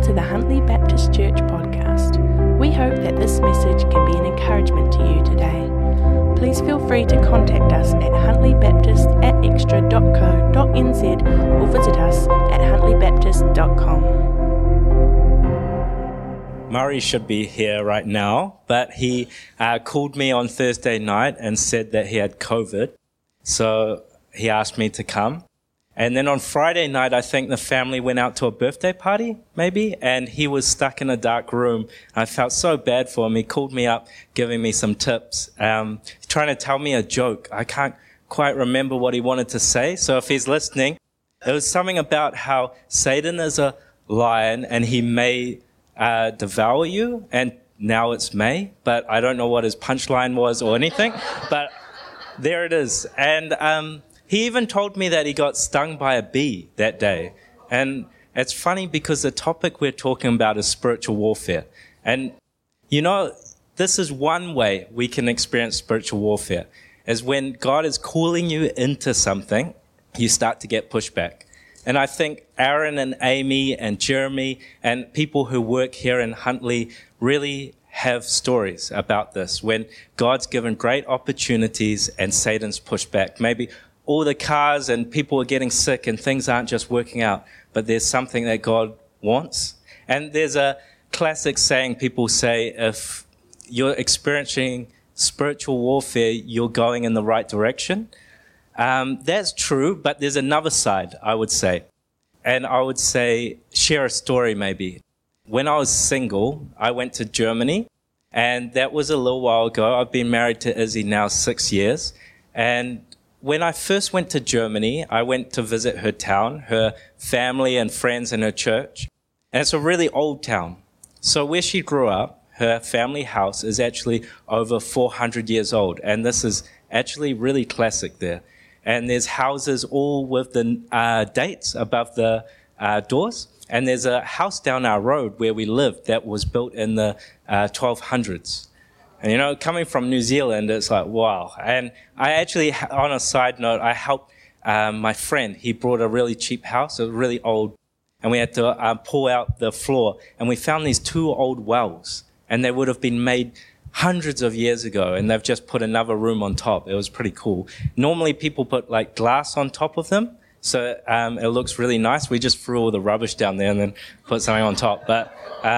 to the Huntley Baptist Church podcast. We hope that this message can be an encouragement to you today. Please feel free to contact us at huntleybaptist@extra.co.nz or visit us at huntleybaptist.com. Murray should be here right now, but he called me on Thursday night and said that he had COVID. So he asked me to come. And then on Friday night, I think the family went out to a birthday party, maybe, and he was stuck in a dark room. I felt so bad for him. He called me up, giving me some tips, trying to tell me a joke. I can't quite remember what he wanted to say. So if he's listening, it was something about how Satan is a lion and he may devour you, and now it's May, but I don't know what his punchline was or anything, but there it is. And he even told me that he got stung by a bee that day. And it's funny because the topic we're talking about is spiritual warfare. And, you know, this is one way we can experience spiritual warfare, is when God is calling you into something, you start to get pushback. And I think Aaron and Amy and Jeremy and people who work here in Huntley really have stories about this, when God's given great opportunities and Satan's pushed back. Maybe all the cars and people are getting sick and things aren't just working out, but there's something that God wants. And there's a classic saying people say, if you're experiencing spiritual warfare, you're going in the right direction. That's true, but there's another side, I would say. And I would say, share a story maybe. When I was single, I went to Germany, and that was a little while ago. I've been married to Izzy now 6 years. And when I first went to Germany, I went to visit her town, her family and friends and her church. And it's a really old town. So where she grew up, her family house is actually over 400 years old. And this is actually really classic there. And there's houses all with the dates above the doors. And there's a house down our road where we lived that was built in the 1200s. And, you know, coming from New Zealand, it's like, wow. And I actually, on a side note, I helped my friend. He brought a really cheap house, it was really old, and we had to pull out the floor. And we found these two old wells, and they would have been made hundreds of years ago, and they've just put another room on top. It was pretty cool. Normally, people put, like, glass on top of them, so it looks really nice. We just threw all the rubbish down there and then put something on top. But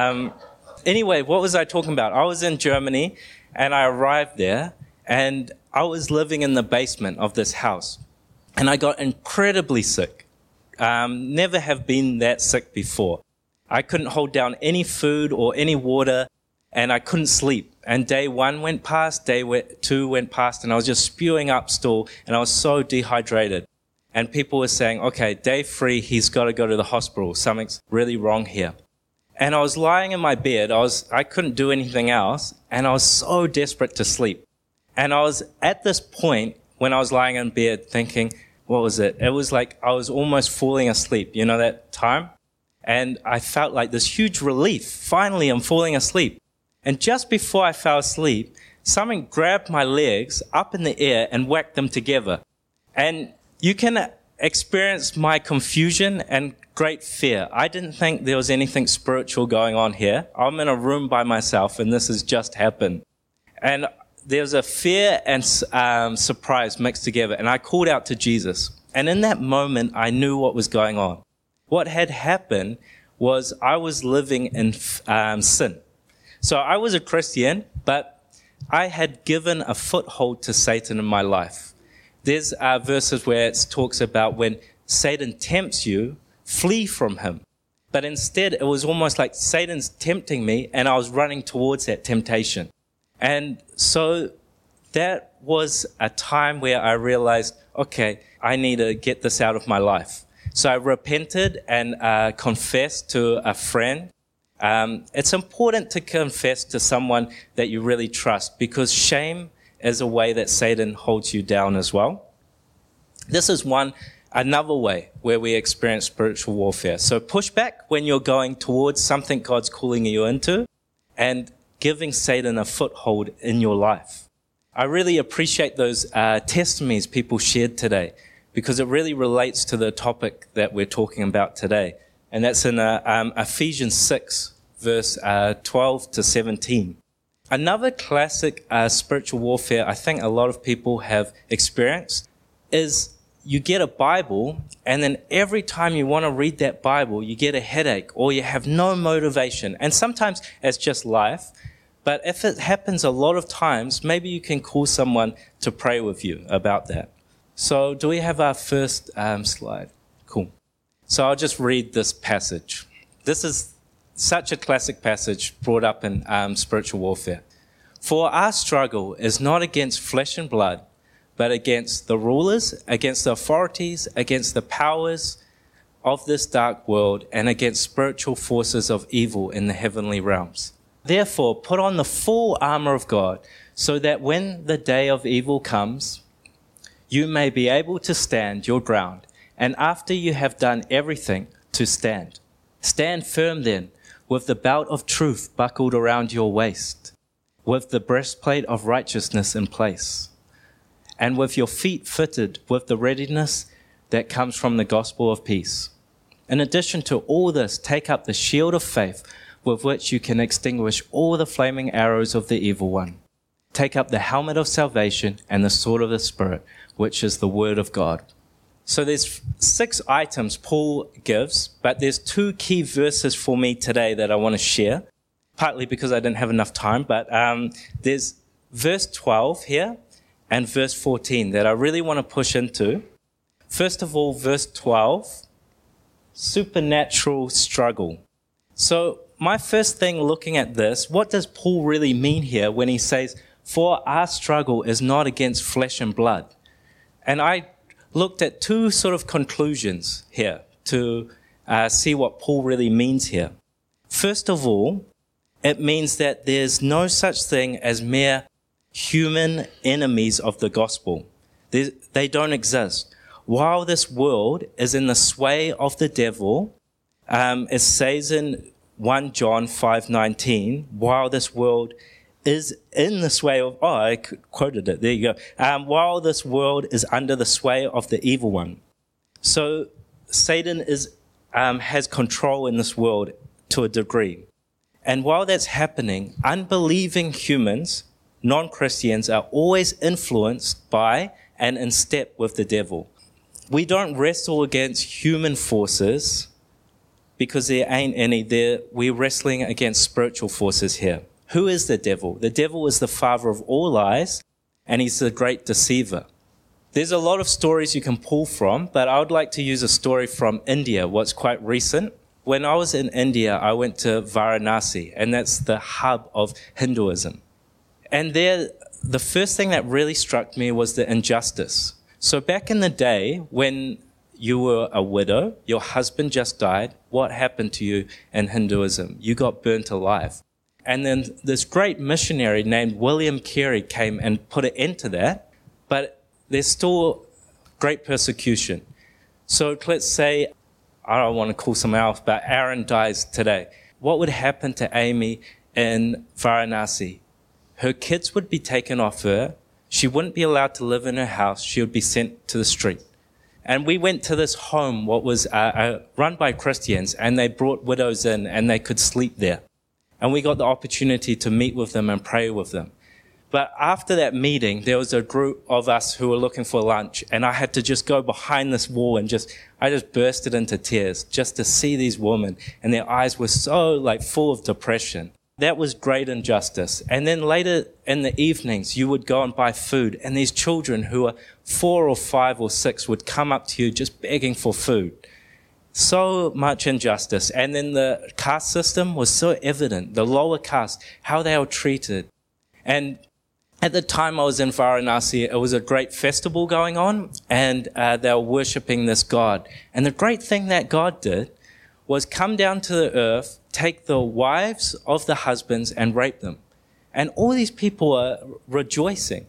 anyway, what was I talking about? I was in Germany, and I arrived there, and I was living in the basement of this house, and I got incredibly sick. Never have been that sick before. I couldn't hold down any food or any water, and I couldn't sleep. And day one went past, day two went past, and I was just spewing up stool, and I was so dehydrated. And people were saying, okay, day 3, he's got to go to the hospital. Something's really wrong here. And I was lying in my bed. I couldn't do anything else, and I was so desperate to sleep. And I was at this point when I was lying in bed thinking, what was it? It was like I was almost falling asleep, you know, that time? And I felt like this huge relief. Finally, I'm falling asleep. And just before I fell asleep, something grabbed my legs up in the air and whacked them together. And you can experience my confusion and great fear. I didn't think there was anything spiritual going on here. I'm in a room by myself, and this has just happened. And there's a fear and surprise mixed together, and I called out to Jesus. And in that moment, I knew what was going on. What had happened was I was living in sin. So I was a Christian, but I had given a foothold to Satan in my life. There's verses where it talks about when Satan tempts you, flee from him. But instead, it was almost like Satan's tempting me, and I was running towards that temptation. And so that was a time where I realized, okay, I need to get this out of my life. So I repented and confessed to a friend. It's important to confess to someone that you really trust, because shame is a way that Satan holds you down as well. This is another way where we experience spiritual warfare. So push back when you're going towards something God's calling you into, and giving Satan a foothold in your life. I really appreciate those testimonies people shared today, because it really relates to the topic that we're talking about today. and that's in Ephesians 6, verse 12 to 17. Another classic spiritual warfare I think a lot of people have experienced is you get a Bible, and then every time you want to read that Bible, you get a headache or you have no motivation. And sometimes it's just life. But if it happens a lot of times, maybe you can call someone to pray with you about that. So do we have our first slide? Cool. So I'll just read this passage. This is such a classic passage brought up in spiritual warfare. For our struggle is not against flesh and blood, but against the rulers, against the authorities, against the powers of this dark world, and against spiritual forces of evil in the heavenly realms. Therefore, put on the full armor of God, so that when the day of evil comes, you may be able to stand your ground, and after you have done everything, to stand. Stand firm then, with the belt of truth buckled around your waist, with the breastplate of righteousness in place, and with your feet fitted with the readiness that comes from the gospel of peace. In addition to all this, take up the shield of faith, with which you can extinguish all the flaming arrows of the evil one. Take up the helmet of salvation and the sword of the Spirit, which is the word of God. So there's 6 items Paul gives, but there's 2 key verses for me today that I want to share, partly because I didn't have enough time, but there's verse 12 here and verse 14 that I really want to push into. First of all, verse 12, supernatural struggle. So my first thing looking at this, what does Paul really mean here when he says, for our struggle is not against flesh and blood? And I looked at 2 sort of conclusions here to see what Paul really means here. First of all, it means that there's no such thing as mere human enemies of the gospel. They don't exist. While this world is in the sway of the devil, it says in 1 John 5:19, while this world is in the sway of, I quoted it, there you go. While this world is under the sway of the evil one. So Satan has control in this world to a degree. And while that's happening, unbelieving humans, non-Christians, are always influenced by and in step with the devil. We don't wrestle against human forces because there ain't any there. We're wrestling against spiritual forces here. Who is the devil? The devil is the father of all lies, and he's the great deceiver. There's a lot of stories you can pull from, but I would like to use a story from India, what's quite recent. When I was in India, I went to Varanasi, and that's the hub of Hinduism. And there, the first thing that really struck me was the injustice. So back in the day, when you were a widow, your husband just died, what happened to you in Hinduism? You got burnt alive. And then this great missionary named William Carey came and put an end to that, but there's still great persecution. So let's say, I don't want to call someone else, but Aaron dies today. What would happen to Amy in Varanasi? Her kids would be taken off her. She wouldn't be allowed to live in her house. She would be sent to the street. And we went to this home, what was run by Christians, and they brought widows in and they could sleep there. And we got the opportunity to meet with them and pray with them. But after that meeting, there was a group of us who were looking for lunch, and I had to just go behind this wall and I just bursted into tears just to see these women, and their eyes were so full of depression. That was great injustice. And then later in the evenings, you would go and buy food, and these children who were 4 or 5 or 6 would come up to you just begging for food. So much injustice. And then the caste system was so evident, the lower caste, how they were treated. And at the time I was in Varanasi, it was a great festival going on, and they were worshipping this god. And the great thing that God did was come down to the earth, take the wives of the husbands and rape them. And all these people are rejoicing.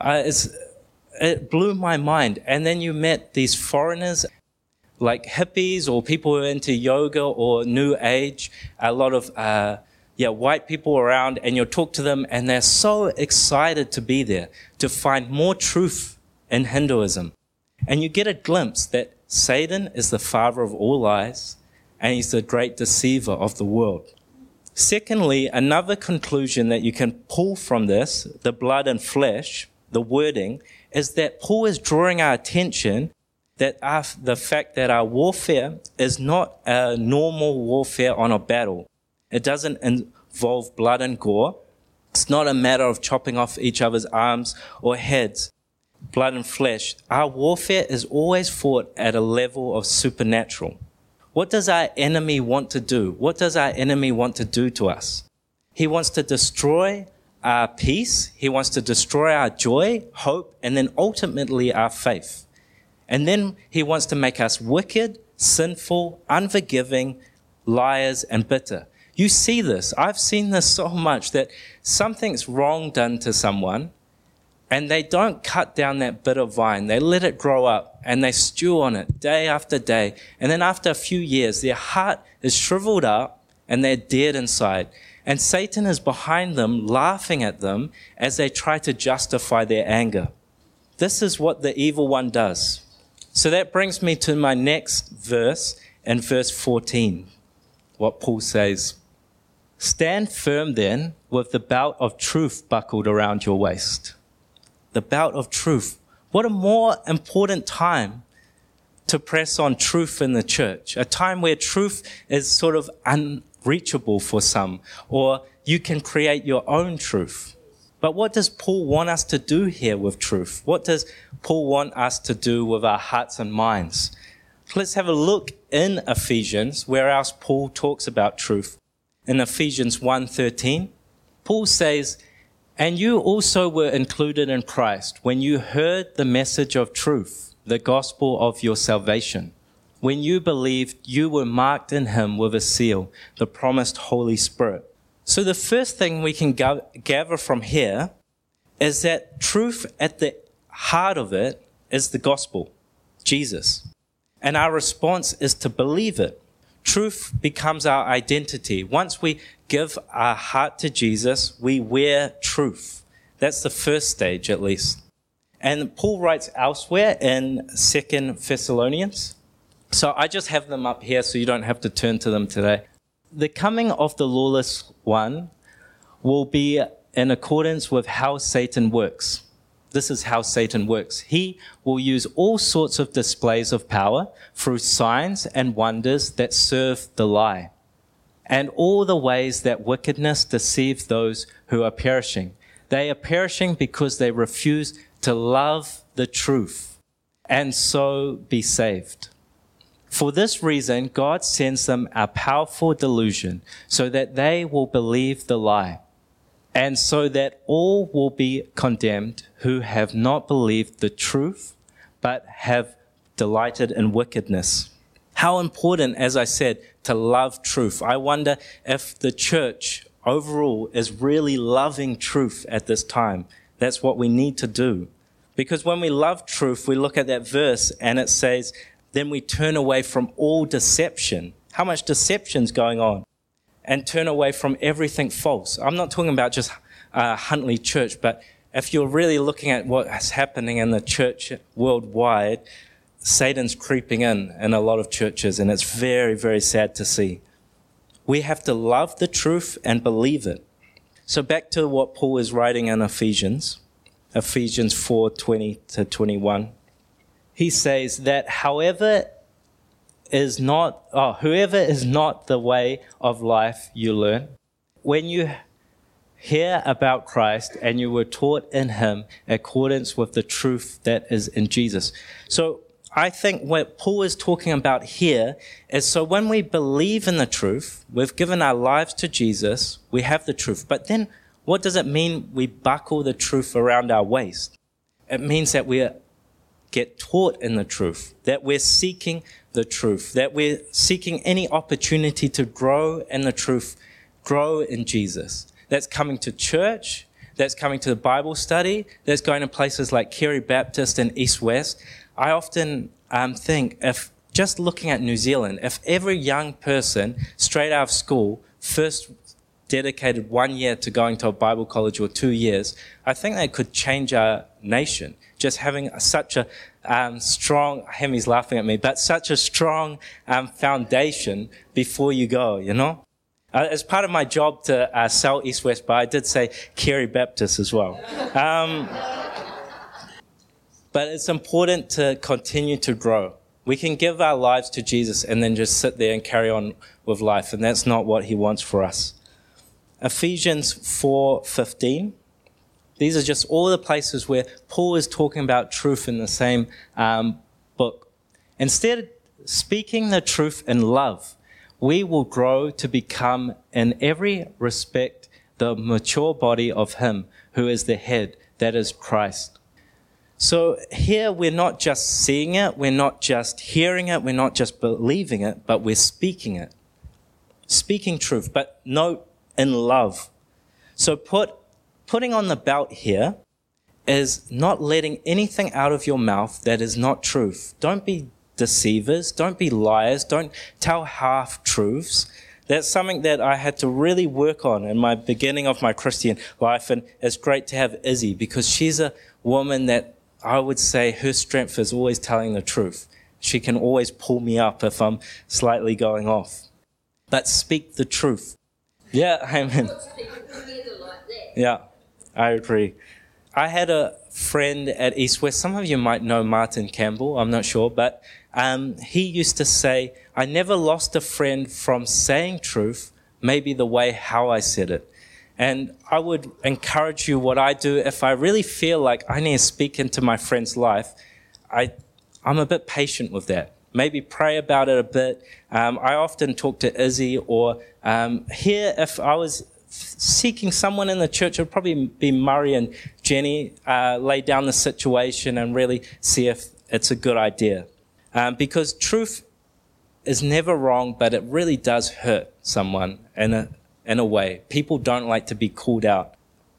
It blew my mind. And then you met these foreigners, like hippies or people who are into yoga or New Age, a lot of white people around, and you'll talk to them and they're so excited to be there, to find more truth in Hinduism. And you get a glimpse that Satan is the father of all lies, and he's the great deceiver of the world. Secondly, another conclusion that you can pull from this, the blood and flesh, the wording, is that Paul is drawing our attention that the fact that our warfare is not a normal warfare on a battle. It doesn't involve blood and gore. It's not a matter of chopping off each other's arms or heads, blood and flesh. Our warfare is always fought at a level of supernatural. What does our enemy want to do? What does our enemy want to do to us? He wants to destroy our peace. He wants to destroy our joy, hope, and then ultimately our faith. And then he wants to make us wicked, sinful, unforgiving, liars, and bitter. You see this. I've seen this so much that something's wrong done to someone, and they don't cut down that bitter vine. They let it grow up, and they stew on it day after day. And then after a few years, their heart is shriveled up, and they're dead inside. And Satan is behind them, laughing at them as they try to justify their anger. This is what the evil one does. So that brings me to my next verse, in verse 14, what Paul says. Stand firm then with the belt of truth buckled around your waist. The belt of truth. What a more important time to press on truth in the church. A time where truth is sort of unreachable for some, or you can create your own truth. But what does Paul want us to do here with truth? What does Paul want us to do with our hearts and minds? Let's have a look in Ephesians, where else Paul talks about truth. In Ephesians 1:13, Paul says, and you also were included in Christ when you heard the message of truth, the gospel of your salvation. When you believed, you were marked in him with a seal, the promised Holy Spirit. So the first thing we can gather from here is that truth at the heart of it is the gospel, Jesus. And our response is to believe it. Truth becomes our identity. Once we give our heart to Jesus, we wear truth. That's the first stage, at least. And Paul writes elsewhere in 2 Thessalonians. So I just have them up here so you don't have to turn to them today. The coming of the lawless one will be in accordance with how Satan works. This is how Satan works. He will use all sorts of displays of power through signs and wonders that serve the lie, and all the ways that wickedness deceives those who are perishing. They are perishing because they refuse to love the truth and so be saved. For this reason, God sends them a powerful delusion so that they will believe the lie, and so that all will be condemned who have not believed the truth, but have delighted in wickedness. How important, as I said, to love truth. I wonder if the church overall is really loving truth at this time. That's what we need to do. Because when we love truth, we look at that verse and it says, then we turn away from all deception. How much deception's going on? And turn away from everything false. I'm not talking about just Huntley Church, but if you're really looking at what's happening in the church worldwide, Satan's creeping in a lot of churches, and it's very, very sad to see. We have to love the truth and believe it. So back to what Paul is writing in Ephesians 4:20 to 21. He says that whoever is not the way of life you learn. When you hear about Christ and you were taught in him in accordance with the truth that is in Jesus. So I think what Paul is talking about here is, so when we believe in the truth, we've given our lives to Jesus, we have the truth. But then what does it mean we buckle the truth around our waist? It means that we get taught in the truth, that we're seeking the truth, that we're seeking any opportunity to grow in the truth, grow in Jesus. That's coming to church, that's coming to the Bible study, that's going to places like Kerry Baptist and East West. I often think, if just looking at New Zealand, if every young person straight out of school first dedicated 1 year to going to a Bible college or 2 years, I think that could change our nation. just having such a strong, Hemi's laughing at me, but such a strong foundation before you go, you know? As part of my job to sell East West Bar, I did say Carey Baptist as well. But it's important to continue to grow. We can give our lives to Jesus and then just sit there and carry on with life, and that's not what he wants for us. Ephesians 4:15. These are just all the places where Paul is talking about truth in the same book. Instead of speaking the truth in love, we will grow to become, in every respect, the mature body of him who is the head, that is Christ. So here we're not just seeing it, we're not just hearing it, we're not just believing it, but we're speaking it. Speaking truth, but no, in love. So putting on the belt here is not letting anything out of your mouth that is not truth. Don't be deceivers, don't be liars, don't tell half-truths. That's something that I had to really work on in my beginning of my Christian life, and it's great to have Izzy because she's a woman that I would say her strength is always telling the truth. She can always pull me up if I'm slightly going off. But speak the truth. Yeah, amen. Yeah, I agree. I had a friend at East West. Some of you might know Martin Campbell, I'm not sure, but he used to say, I never lost a friend from saying truth, maybe the way how I said it. And I would encourage you what I do. If I really feel like I need to speak into my friend's life, I'm a bit patient with that. Maybe pray about it a bit. I often talk to Izzy or here if I was seeking someone in the church, it would probably be Murray and Jenny, lay down the situation and really see if it's a good idea. Because truth is never wrong, but it really does hurt someone in a way. People don't like to be called out.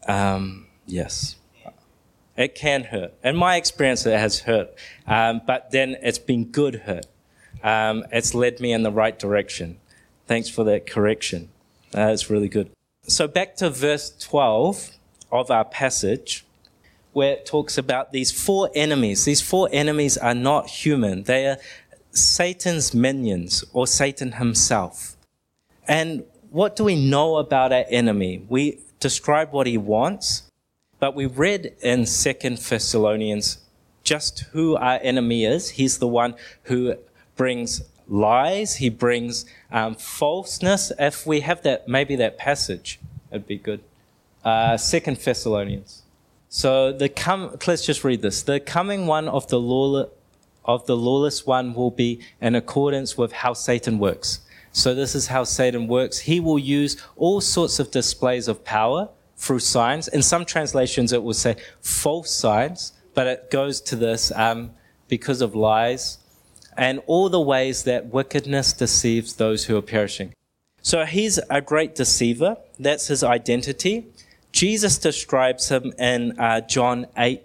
Yes. It can hurt. In my experience, it has hurt. But then it's been good hurt. It's led me in the right direction. Thanks for that correction. It's really good. So back to verse 12 of our passage, where it talks about these four enemies. These four enemies are not human. They are Satan's minions, or Satan himself. And what do we know about our enemy? We describe what he wants, but we read in 2 Thessalonians just who our enemy is. He's the one who brings lies. He brings falseness. If we have that, maybe that passage, it'd be good. 2 Thessalonians. So let's just read this. The coming one of the lawless one will be in accordance with how Satan works. So this is how Satan works. He will use all sorts of displays of power through signs. In some translations, it will say false signs, but it goes to this because of lies and all the ways that wickedness deceives those who are perishing. So he's a great deceiver. That's his identity. Jesus describes him in John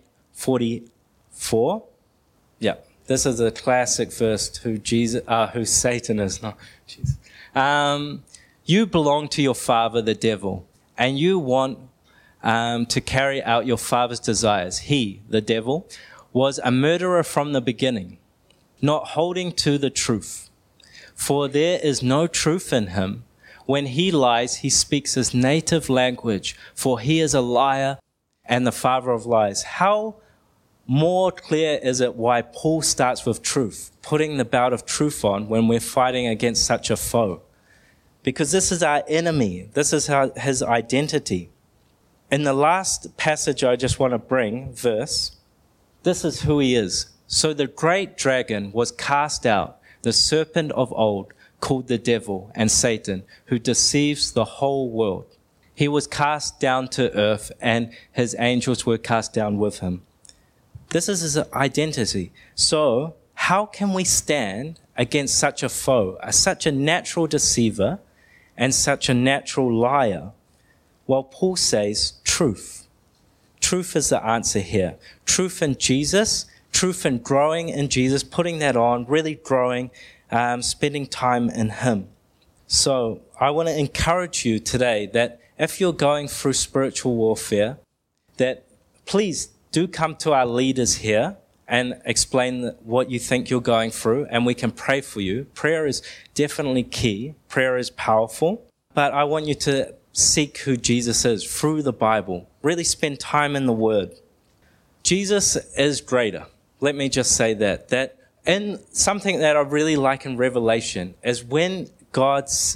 8:44. Yeah. This is a classic verse who Satan is. No, Jesus. You belong to your father, the devil, and you want to carry out your father's desires. He, the devil, was a murderer from the beginning, not holding to the truth. For there is no truth in him. When he lies, he speaks his native language, for he is a liar and the father of lies. How more clear is it why Paul starts with truth, putting the belt of truth on when we're fighting against such a foe? Because this is our enemy. This is his identity. In the last passage I just want to bring, verse, this is who he is. So the great dragon was cast out, the serpent of old, called the devil and Satan, who deceives the whole world. He was cast down to earth, and his angels were cast down with him. This is his identity. So how can we stand against such a foe, such a natural deceiver and such a natural liar? Well, Paul says truth. Truth is the answer here. Truth in Jesus, truth in growing in Jesus, putting that on, really growing, spending time in him. So I want to encourage you today that if you're going through spiritual warfare, that please do come to our leaders here and explain what you think you're going through, and we can pray for you. Prayer is definitely key. Prayer is powerful. But I want you to seek who Jesus is through the Bible. Really spend time in the Word. Jesus is greater. Let me just say that. And something that I really like in Revelation is when God's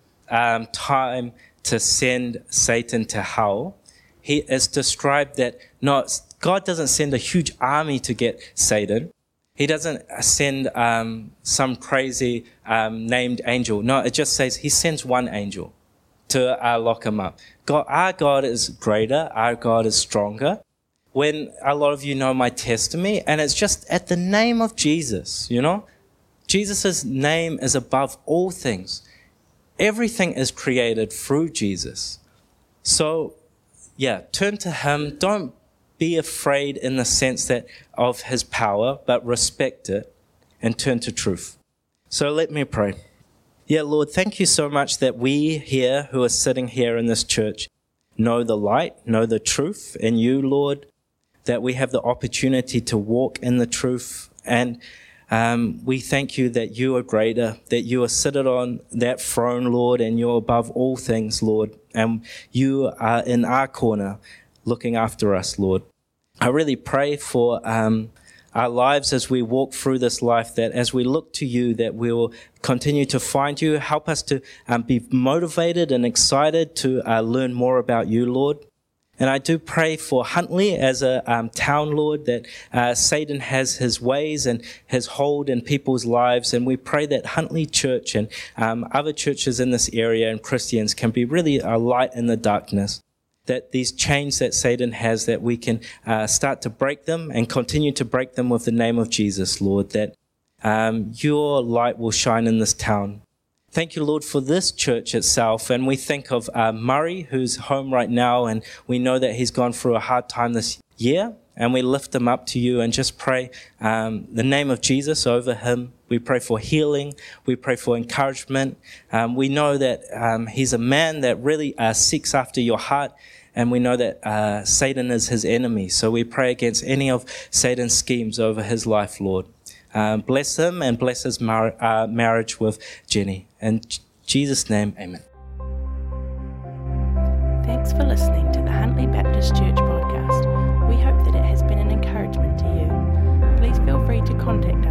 time to send Satan to hell, he is described that God doesn't send a huge army to get Satan. He doesn't send some crazy named angel. No, it just says he sends one angel to lock him up. Our God is greater. Our God is stronger. When a lot of you know my testimony, and it's just at the name of Jesus, Jesus' name is above all things. Everything is created through Jesus. So, turn to him. Don't be afraid in the sense that of his power, but respect it and turn to truth. So let me pray. Lord, thank you so much that we here who are sitting here in this church know the light, know the truth in you, Lord, that we have the opportunity to walk in the truth. And we thank you that you are greater, that you are seated on that throne, Lord, and you're above all things, Lord. And you are in our corner looking after us, Lord. I really pray for our lives as we walk through this life, that as we look to you, that we will continue to find you. Help us to be motivated and excited to learn more about you, Lord. And I do pray for Huntly as a town, Lord, that Satan has his ways and his hold in people's lives. And we pray that Huntly Church and other churches in this area and Christians can be really a light in the darkness. That these chains that Satan has, that we can start to break them and continue to break them with the name of Jesus, Lord, that your light will shine in this town. Thank you, Lord, for this church itself. And we think of Murray, who's home right now, and we know that he's gone through a hard time this year. And we lift him up to you and just pray the name of Jesus over him. We pray for healing. We pray for encouragement. We know that he's a man that really seeks after your heart. And we know that Satan is his enemy. So we pray against any of Satan's schemes over his life, Lord. Bless him and bless his marriage with Jenny. In Jesus' name, amen. Thanks for listening to the Huntly Baptist Church podcast. We hope that it has been an encouragement to you. Please feel free to contact